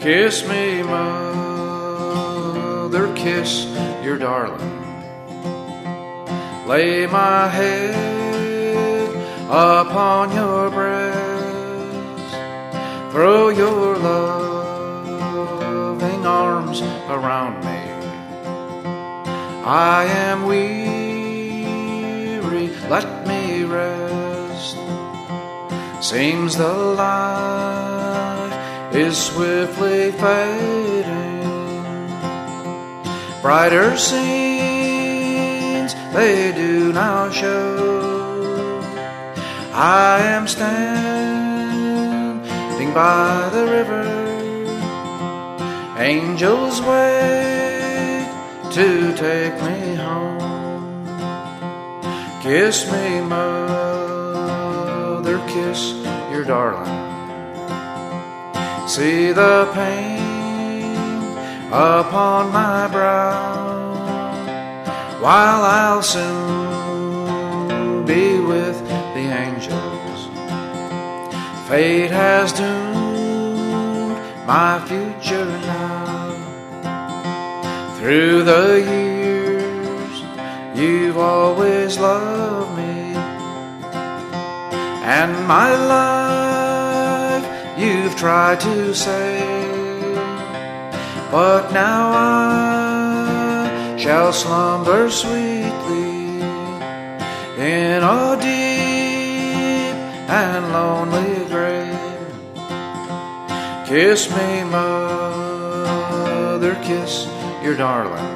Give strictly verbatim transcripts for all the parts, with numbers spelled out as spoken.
Kiss me, mother, kiss your darling. Lay my head upon your breast. Throw your loving arms around me. I am weary, let me rest. Seems the light is swiftly fading. Brighter scenes they do now show. I am standing by the river. Angels wait to take me home. Kiss me, mother, kiss your darling. See the pain upon my brow, while I'll soon be with the angels. Fate has doomed my future now. Through the years, you've always loved me, and my life you've tried to save. But now I shall slumber sweetly in a deep and lonely grave. Kiss me, mother, kiss your darling.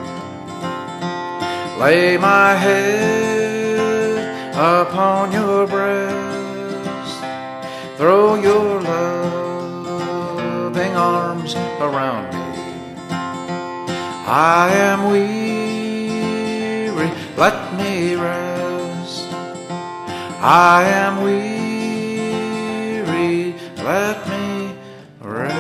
Lay my head upon your breast. Throw your loving arms around me. I am weary, let me rest. I am weary, let me rest.